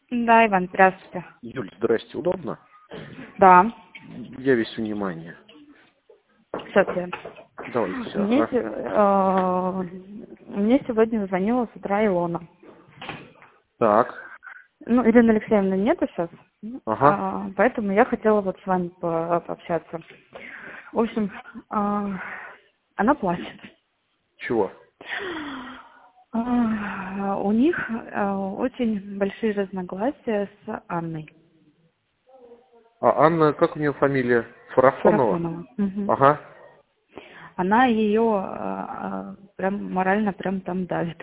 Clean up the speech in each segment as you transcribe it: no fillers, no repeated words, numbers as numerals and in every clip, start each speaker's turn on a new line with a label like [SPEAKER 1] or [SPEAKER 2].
[SPEAKER 1] Да, Иван, здравствуйте.
[SPEAKER 2] Юль, здрасте, удобно?
[SPEAKER 1] Да,
[SPEAKER 2] Я весь внимание.
[SPEAKER 1] сейчас я.
[SPEAKER 2] Давайте,
[SPEAKER 1] Мне,
[SPEAKER 2] ага.
[SPEAKER 1] мне сегодня звонила с утра Илона.
[SPEAKER 2] Так,
[SPEAKER 1] Ну, Ирины Алексеевны нету сейчас,
[SPEAKER 2] ага.
[SPEAKER 1] поэтому я хотела вот с вами пообщаться. В общем, она плачет.
[SPEAKER 2] Чего?
[SPEAKER 1] У них очень большие разногласия с Анной
[SPEAKER 2] А Анна, как у нее фамилия? Фарафонова?
[SPEAKER 1] Фарафонова. Мгм.
[SPEAKER 2] Ага.
[SPEAKER 1] Она ее прям морально прям там давит.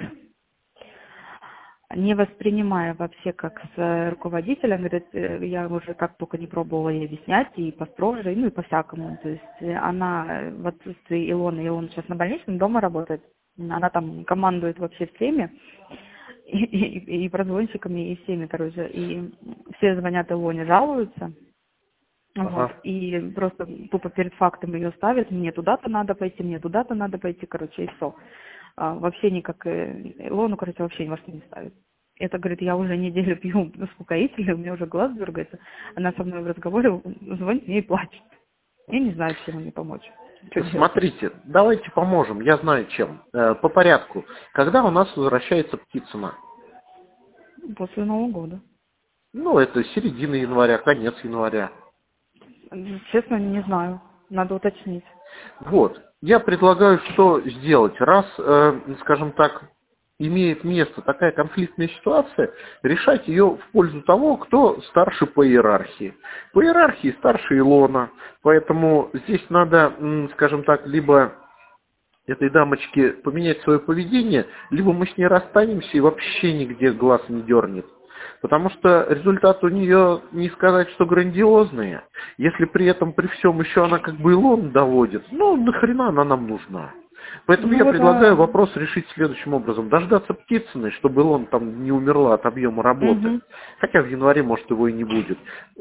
[SPEAKER 1] Не воспринимая вообще как с руководителем, говорит, я уже как только не пробовала ей объяснять, и построже, ну и по-всякому. То есть она в отсутствии Илоны, Илона сейчас на больничном, дома работает, она там командует вообще всеми, и прозвонщиками, и всеми, короче, и все звонят Илоне, жалуются, вот,
[SPEAKER 2] Ага.
[SPEAKER 1] и просто тупо перед фактом ее ставят, мне туда-то надо пойти, мне туда-то надо пойти, короче, и все. Вообще никак, Илону, короче, вообще ни во что не ставит. Это, говорит, я уже неделю пью успокоительный, у меня уже глаз дергается. Она со мной в разговоре звонит мне и плачет. Я не знаю, чем мне помочь. Что делать?
[SPEAKER 2] Смотрите, давайте поможем, я знаю чем. По порядку. Когда у нас возвращается Птицына?
[SPEAKER 1] После Нового года.
[SPEAKER 2] Ну, это середина января, конец января.
[SPEAKER 1] Честно, не знаю. Надо уточнить.
[SPEAKER 2] Вот. Я предлагаю, что сделать. Раз, скажем так, имеет место такая конфликтная ситуация, решать ее в пользу того, кто старше по иерархии. По иерархии старше Илона. Поэтому здесь надо, скажем так, либо этой дамочке поменять свое поведение, либо мы с ней расстанемся и вообще нигде глаз не дернет. Потому что результаты у нее, не сказать, что грандиозные. Если при этом, при всем еще она как бы Илон доводит, ну нахрена она нам нужна? Поэтому
[SPEAKER 1] Ну
[SPEAKER 2] я
[SPEAKER 1] вот,
[SPEAKER 2] предлагаю вопрос решить следующим образом. Дождаться Птицыной, чтобы Илон там не умерла от объема работы.
[SPEAKER 1] угу.
[SPEAKER 2] Хотя в январе, может, его и не будет.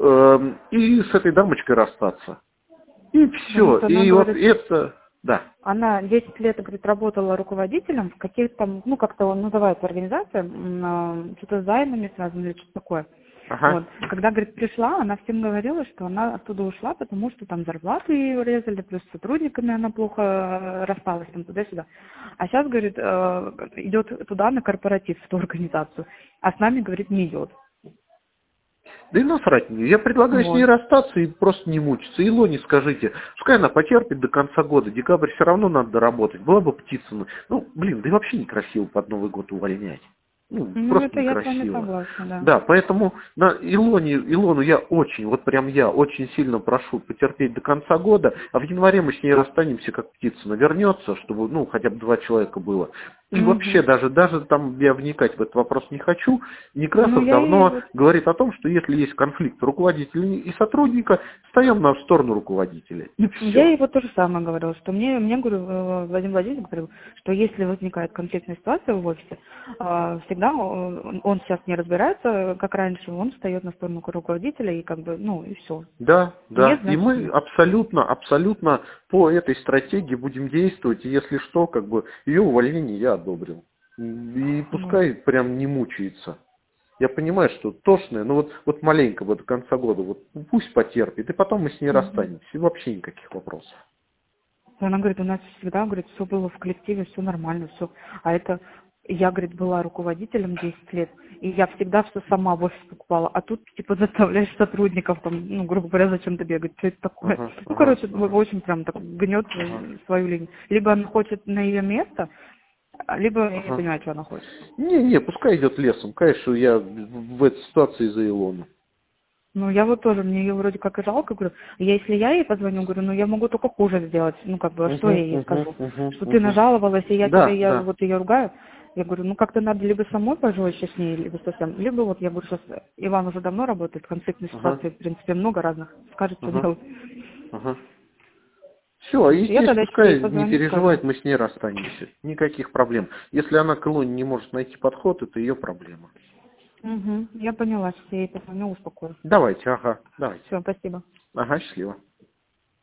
[SPEAKER 2] И с этой дамочкой расстаться. И
[SPEAKER 1] Потому
[SPEAKER 2] все.
[SPEAKER 1] что она
[SPEAKER 2] И вот
[SPEAKER 1] говорит,
[SPEAKER 2] это, да.
[SPEAKER 1] она 10 лет, говорит, работала руководителем в каких-то, ну, как-то он называется организация, что-то с займами связано или что-то такое.
[SPEAKER 2] Ага.
[SPEAKER 1] Вот. Когда, говорит, пришла, она всем говорила, что она оттуда ушла, потому что там зарплату ей урезали, плюс с сотрудниками она плохо рассталась, там туда-сюда. А сейчас, говорит, идет туда на корпоратив, в ту организацию, а с нами, говорит, не идет.
[SPEAKER 2] Да и насрать мне. Я предлагаю с ней
[SPEAKER 1] Вот.
[SPEAKER 2] расстаться и просто не мучиться. Илоне скажите, пускай она потерпит до конца года. Декабрь все равно надо доработать. Была бы Птицына. Ну, блин, да и вообще некрасиво под Новый год увольнять. Ну,
[SPEAKER 1] Ну,
[SPEAKER 2] просто
[SPEAKER 1] это я с вами
[SPEAKER 2] некрасиво.
[SPEAKER 1] согласна, да.
[SPEAKER 2] Да, поэтому на Илону я очень, вот прям я очень сильно прошу потерпеть до конца года, а в январе мы с ней расстанемся, как Птицына вернется, чтобы, ну, хотя бы 2 человека было. И вообще
[SPEAKER 1] Угу.
[SPEAKER 2] даже там я вникать в этот вопрос не хочу.
[SPEAKER 1] Ну,
[SPEAKER 2] Некрасов
[SPEAKER 1] я ей
[SPEAKER 2] давно
[SPEAKER 1] вот.
[SPEAKER 2] говорит о том, что если есть конфликт руководителя и сотрудника, встаем на сторону руководителя. И
[SPEAKER 1] Я
[SPEAKER 2] все.
[SPEAKER 1] ей вот то же самое говорила, что мне говорю, Владимир Владимирович говорил, что если возникает конфликтная ситуация в офисе, всегда он сейчас не разбирается, как раньше, он встает на сторону руководителя и как бы, ну и все.
[SPEAKER 2] Да,
[SPEAKER 1] Нет,
[SPEAKER 2] да. И
[SPEAKER 1] значит
[SPEAKER 2] мы
[SPEAKER 1] нет.
[SPEAKER 2] абсолютно по этой стратегии будем действовать. И если что, как бы ее увольнение я одобрил. И
[SPEAKER 1] Вот.
[SPEAKER 2] пускай прям не мучается. Я понимаю, что тошное, но вот маленько вот до конца года, вот пусть потерпит, и потом мы с ней
[SPEAKER 1] Мгм.
[SPEAKER 2] расстанемся. И вообще никаких вопросов.
[SPEAKER 1] Она говорит, у нас всегда, говорит, все было в коллективе, все нормально, все. А это я, говорит, была руководителем 10 лет, и я всегда все сама в офис покупала. А тут, типа, заставляешь сотрудников, там, ну, грубо говоря, зачем-то бегать, что это такое.
[SPEAKER 2] Ага,
[SPEAKER 1] Ну,
[SPEAKER 2] ага,
[SPEAKER 1] короче,
[SPEAKER 2] ага,
[SPEAKER 1] очень прям так гнет
[SPEAKER 2] ага,
[SPEAKER 1] свою линию. Либо она хочет на ее место, либо я не
[SPEAKER 2] ага.
[SPEAKER 1] понимаю, что она хочет.
[SPEAKER 2] Не, пускай идет лесом. Конечно, я в этой ситуации за Илону.
[SPEAKER 1] Ну, я вот тоже, мне ее вроде как и жалко, говорю, если я ей позвоню, говорю, ну, я могу только хуже сделать, ну, как бы, а что я ей скажу? Что ты
[SPEAKER 2] Угу.
[SPEAKER 1] нажаловалась, и я тебе,
[SPEAKER 2] Да,
[SPEAKER 1] я
[SPEAKER 2] да.
[SPEAKER 1] вот ее ругаю. Я говорю, ну, как-то надо либо самой пожестче с ней, либо совсем, либо вот, я говорю, сейчас Иван уже давно работает, конфликтной
[SPEAKER 2] Ага,
[SPEAKER 1] ситуации, в принципе, много разных, скажет, что
[SPEAKER 2] ага,
[SPEAKER 1] делать.
[SPEAKER 2] ага. Все,
[SPEAKER 1] Вот.
[SPEAKER 2] и
[SPEAKER 1] Я
[SPEAKER 2] здесь
[SPEAKER 1] тогда сейчас ей
[SPEAKER 2] пускай не
[SPEAKER 1] позвоню, скажу.
[SPEAKER 2] переживает, мы с ней расстанемся. Никаких проблем. Если она к Илоне не может найти подход, это ее проблема.
[SPEAKER 1] Угу, я поняла, что я ей позвоню, успокою.
[SPEAKER 2] Давайте, ага, давайте.
[SPEAKER 1] Все, спасибо.
[SPEAKER 2] Ага, счастливо.